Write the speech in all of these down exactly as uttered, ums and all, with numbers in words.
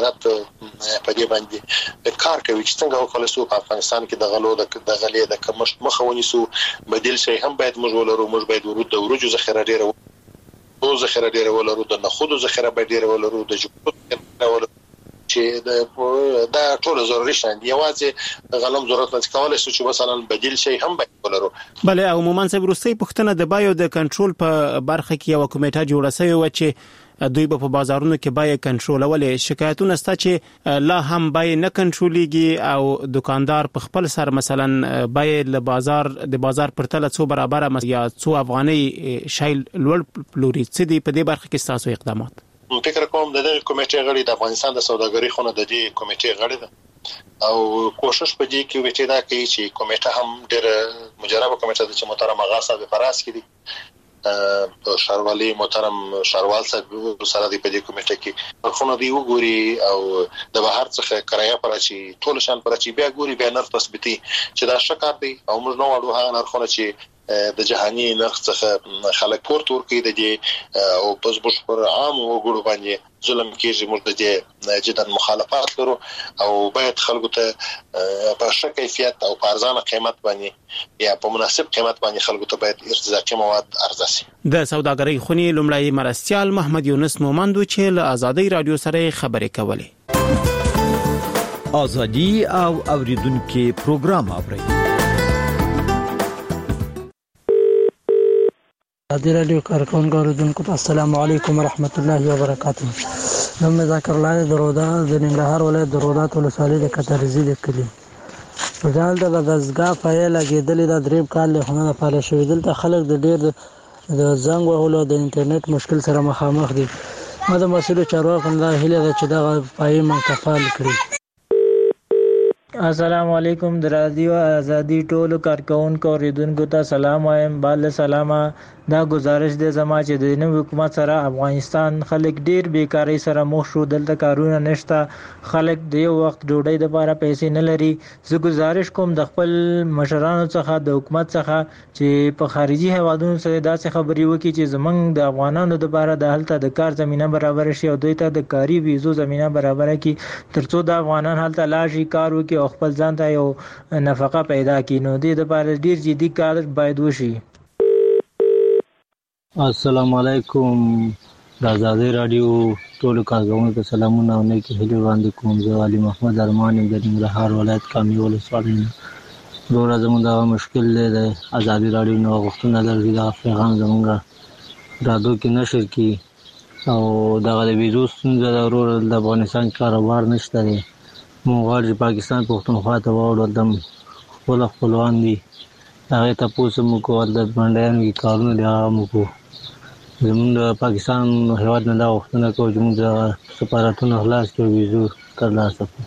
وزارت په دې باندې کار کوي چې څنګه وکړو چې په افغانستان کې د غلو د غلې د کمښت مخه ونیسو. بدیل شي هم باید موږ ولرو. موږ باید ورود د ورجو ذخیره ډیره او ذخیره ډیره ولرو، د نخودو ذخیره باید ډیره ولرو، د جوړو ولرو چې دا ټول ضروري شان دي. یوازې غلم ضرورت نه کولای شو چې مثلا بدیل شي هم باید ولرو. بله عموما صاحب وروستۍ پوښتنه د بایو د کنټرول په برخه کې یو کمیټه جوړه شوې و چې دوی په بازارونو کې بای کنټرول ولې شکایتونه ستا چې لا هم بای نه کنټرولېږي او دکاندار په خپل سر مثلا بای له بازار د بازار پر تله څو برابر یا څو افغاني شای لوړ پلوري. څه دي په دې برخه کې ستاسو اقدامات؟ فکر کوم د دې کمیټې غړي د افغانستان د سوداګرۍ خونه د دې کمیټې غړي ده او کوشش په دې کې وکړي دا کوي چې کمیټه هم ډېر مجربه کمیټه ده چې محترم آغا صاحب فراز کړي شاروالي محترم شاروال صاحب سره دی په دې کمیټه کې خونه دی وګوري او د بهر څخه کرایه پر چې ټول شان پر چې بیا ګوري بیا نرخ تثبیتي چې دا شکار دی او موږ نو وړو هغه نرخونه چې د جهاني نرخ څخه خلک پورته ورکړي د دې او پس بش پر عام وګړو باندې ظلم کېږي. موږ د دې جدا مخالفت لرو او باید خلکو ته په ښه کیفیت او په ارزانه قیمت باندې یا په مناسب قیمت باندې خلکو ته باید ارتزاقي مواد عرضه شي. د سوداګرۍ خونې لومړی مرستیال محمد یونس مومند چې له آزادۍ رادیو سره خبرې کولې. آزادي او اوریدونکو پروګرام اوري. آزادی رادیو کارکونکو اوریدونکو ته السلام علیکم ورحمت الله وبرکاته. نوم مې ذکر الله درودا د ننګرهار ولایت درودات ولسوالۍ د کترزی د کلی. ځان ته د دزګه فایل لګیدل د دریم کال له خونه فعال شوی. دلته خلک د ډیر د زنګ وهلو د انټرنیټ مشکل سره مخامخ دي. ما د مسؤل چارواکو نه هیله ده چې دا پای منتقال کړي. السلام علیکم د رادیو آزادی ټولو کارکونکو اوریدونکو ته سلام وایم. بل سلامه دا گزارش دی زما چې د نوې حکومت سره افغانستان خلک ډیر بیکاری سره مخ شو. دلته کارونه نشته، خلک د یو وخت ډوډۍ لپاره پیسې نه لري. زه گزارش کوم د خپل مشرانو څخه د حکومت څخه چې په خارجي هیوادونو سره داسې خبرې وکړي چې زمونږ د افغانانو لپاره د هلته د کار زمينه برابر شي او دوی ته د کاري ویزو زمينه برابر کړي ترڅو د افغانان هلته لاشي کار وکړي او خپل ځان ته یو نفقه پیدا کړي. نو دې لپاره ډیر جدي کار باید وشي. السلام علیکم د آزادۍ رادیو ټولو کارکونکو ته سلامونه او نیکې هیلې وړاندې کوم. زه علي محمد ارمان یم د ننګرهار ولایت کامې ولسوالۍ نه. وروره زموږ دغه مشکل دی د آزادۍ رادیو نه غوښتنه لري چې دغه پیغام زموږ رادیو کې نشر کړي او دغه د ویزو ستونزه ده. وروره د افغانستان کاروبار نشته دی. موږ غواړو چې پاکستان پښتونخوا ته واوړو. هلته خپل خپلوان دي، هغې تپوس هم وکړو. هلته منډیانو کې کارونه دي هغه هم وکړو. زموږ د پاکستان هېواد نه دا غوښتنه کوو چې موږ د سفارتونه خلاص کړو، ویزو ترلاسه کړو.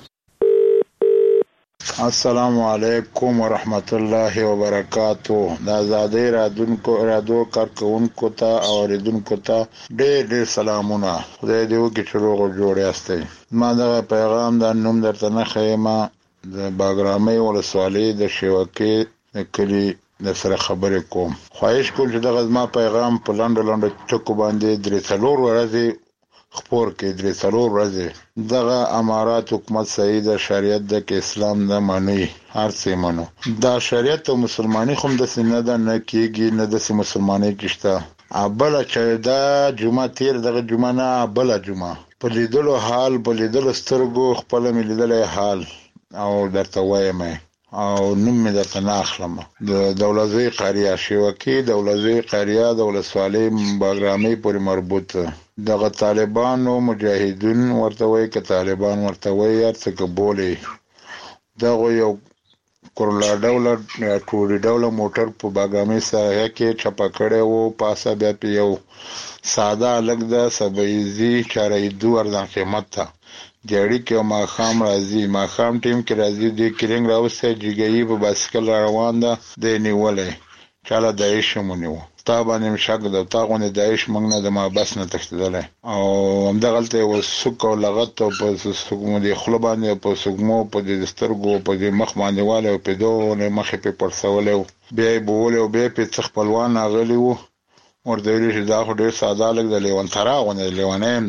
السلام علیکم ورحمت الله وبرکاتو. د آزادۍ رادیو کارکونکو ته او اوریدونکو ته ډېر ډېر سلامونه. خدای دې وکړي چې روغ او جوړ یاستئ. ما دغه پیغام د نوم درته نه ښیم د باګرامۍ ولسوالۍ د شیوکې د کلي د سره خبرې کوم. خواهش کوم چې دغه زما پیغام په لنډو لنډو ټکو باندې درې څلور ورځې خپور کې. درې څلور ورځې دغه امارات حکومت صحیح د شریعت د کې اسلام نه مني، هر څه منو. دا شریعت او مسلمانۍ خو داسې نه ده، نه کېږي، نه داسې مسلمانۍ کې شته. بله چې دا جمعه تېر دغه جمعه نه بله جمعه په لیدلو حال په لیدلو سترګو خپله مې لیدلی حال او درته وایم او نوم مې درته نه اخلم. د دولتزوی قریه شیوکې دولتزوی قریه د ولسوالۍ باګرامۍ پورې مربوط. دغه طالبانو مجاهدین ورته وایي که طالبان ورته وایي هر څه که بولي. دغه یو کورلا ډوله ټوري ډوله موټر په باګرامۍ ساحه کې چپه کړی و. پاسه بیا پې یو ساده هلک ده سبعیزي چارهیدو ارزان قیمت ته جړی کې او ماښام راځي. ماښام ټیم کې راځي. دې کرنګ راوستی جګیي په بایسکل را روان ده. دی نیولی چاله داعش هم ونیو. تا باندې مې شک ده. تا غوندې داعش موږ نه د محبس نه تښتېدلی او همدغلته یو سوک او لغت او په سږمو دې خوله باندې او په سږمو په دې سترګو په دې مخ باندې والی او په دونې مخ یې پې پړسولی و. بیا یې بولی او بیا یې پې څه خپلوان راغلي وو. ورته ویلي چې دا خو ډېر ساده هلک د لیونترا غوندې لیونی یم ده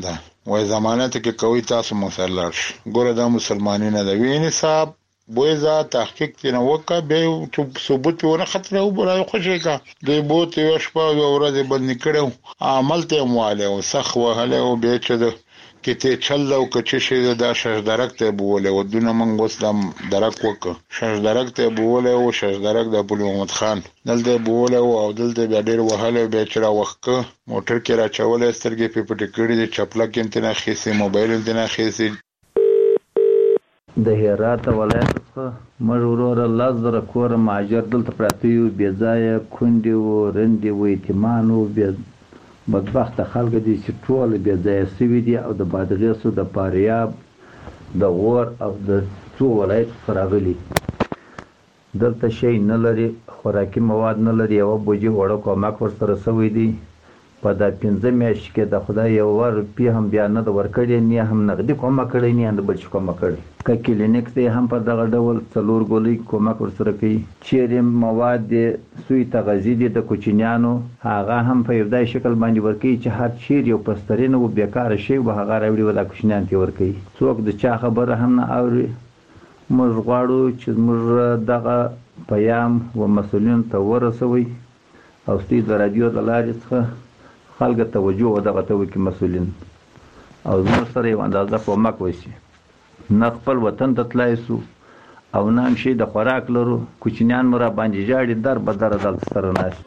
وای ضمانت کې کوي تاسو مسلر ګوره دا مسلمانین نه دی ویني صاحب بوزا تحقیق تنه وکا به ثبوت ونه خطر او برای خوشی کا دوی بوت یو شپه او ورځ باندې کړو عمل ته مواله او سخ وهله او به چې د کته چل او کچې شه دا شش درک ته بوله او دونه منګ وسلم درک وک شش درک ته بوله او شش درک د ابو محمد خان دلته بوله او دلته به ډیر وهله به چې را وخت موټر کې را چول سترګې په پټ کړې د چپلا کې انتنا خېسي موبایل انتنا خېسي د هرات ولایت څخه مجرور الله زره کور ماجر دلته پراتیو بيځای کندي و رندي و ایتمانو بیا بدبخت خلک دي چې ټول بيځای سوي دي او د بادغیسو د پاریاب د غور او د څو ولایت فراغلي دلته شي نه لري خوراکي مواد نه لري او بوجي وړو کومک ورسره سوي دي په د پنځه میاشتې کې د خدای یو ور پی هم بیا نه د ورکړی نه هم نقدي کومه کړی نه د بل څه کومه کړی ک کلینیک ته هم په دغه ډول څلور ګولې کومک ورسره کوي چیرې مواد سوی تغذیه دي د کوچنیانو هغه هم په یو ځای شکل باندې ورکوي چې هر چیر یو پسترین او بیکاره شی به هغه راوړي ولا کوچنیان ته ورکوي څوک د چا خبره هم نه اوري موږ غواړو چې موږ دغه پیام و مسؤلین ته ورسوي او ستې د رادیو د لارې څخه خلک توجه و دغه ته وکي مسؤلین او زموږ سره یو اندازه کومک وشي نه خپل وطن ته تلای سو او نه هم شي د خوراک لرو کوچنیان مرا باندې جاړي در بدر دل سره ناش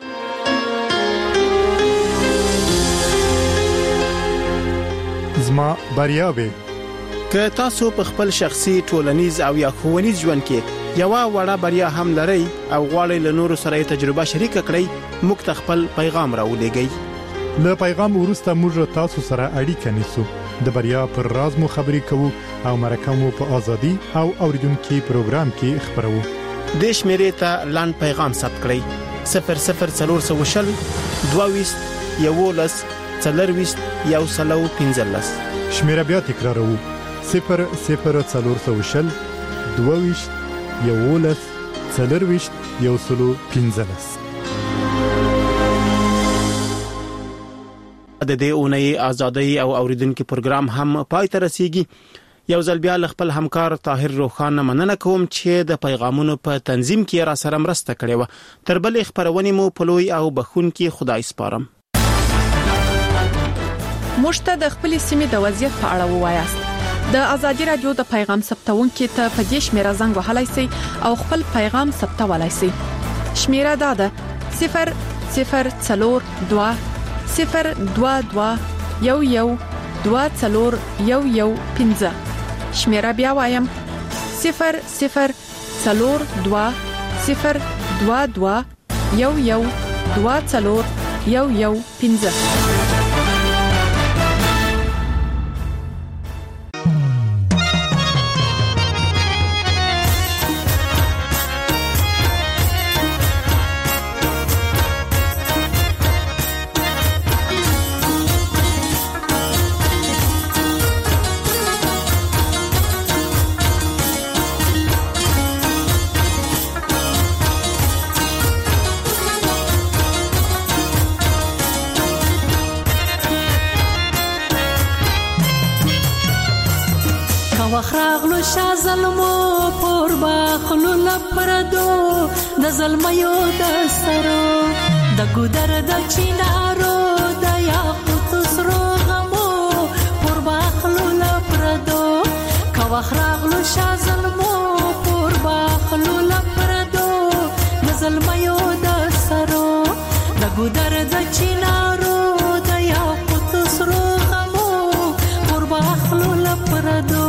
زما بریاوي که تاسو په خپل شخصي ټولنیز او یا ښوونیز ژوند کې یو وړه بریا هم لرئ او غواړئ له نورو سره تجربه شریک کړئ موږ ته خپل پیغام راولېږئ له پیغام وروسته موږ تاسو سره اړیکه نیسو د بریا پر راز مو خبرې کوو او مرکه مو په ازادي او اوریدونکو پروګرام کې خبرو د شمیرې ته لاند پیغام ثبت کړئ صفر صفر څلور سوه وشل دوه یولس څلرويست یو سلو پنځلس شمیره بیا تکرارو صفر صفر څلور سوه وشل دوه یولس څلرويست یو سلو پنځلس د دې اونۍ ازادي او اوریدونکو پروګرام هم پای ته رسیږي یو ځل بیا خپل همکار طاهر روخان مننه کوم چې د پیغامونو په تنظیم کې را سره مرسته کړې و تر بل خبرونه مو پلوي او بخون کې خدای سپارم مشته د خپل سیمې د وضعیت په اړه ووایاست د ازادي رادیو د پیغام ثبتونکو ته په دې شمیره زنګ وهلای شئ او خپل پیغام ثبتولای شئ شمیره دا ده صفر صفر څلور دوه صفر دوه دوه یو یو دوه څلور یو یو پنځه شمیره بیا وایم صفر صفر څلور دوه صفر دوه دوه یو یو دوه څلور یو یو پنځه وخراغلو شا ظلمو پور باخلو لپردو د ظلمیو د سرو د ګودر د چینارو د یاقوت سرو غمو پور باخلو لپردو کا وخراغلو شا ظلمو پور باخلو لپردو د ظلمیو د سرو د ګودر د چینارو د یاقوت سرو غمو پور باخلو لپردو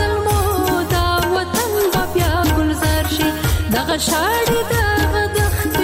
شاړي د غدخت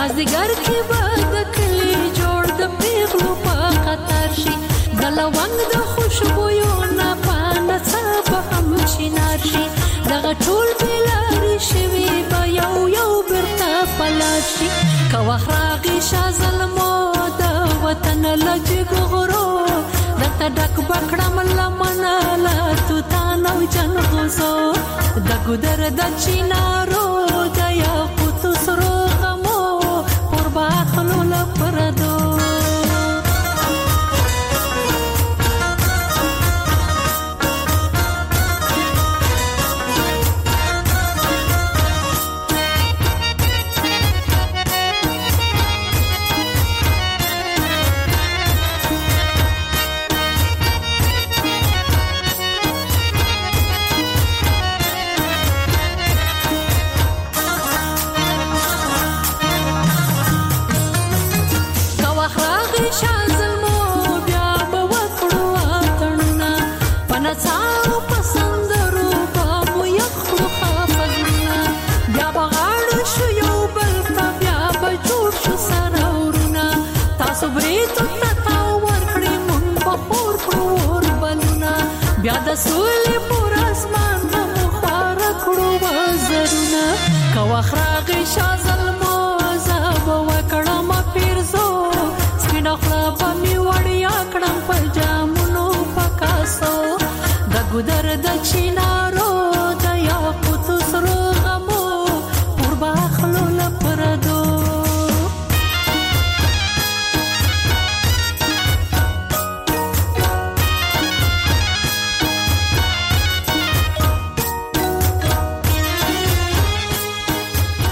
مازدیګر کې به د کلي جوړ د پیغلو په قطار شي د لونګ د خوشبویو نه پانه څه به هم چینار شي دغه ټول بېلارې شوي به یو یو بیرته پلار شي که وخت راغی شاه زلمو د وطن له جګو غرو درته ډک به کړم لمنه له توتان او جنغوزو د ګودر د چینارو د یاقوتو سرو غمو پر باخلو له پردو بیا د سولې پر اسمان د مخواره کړو وزرونه که وخت راغی شاه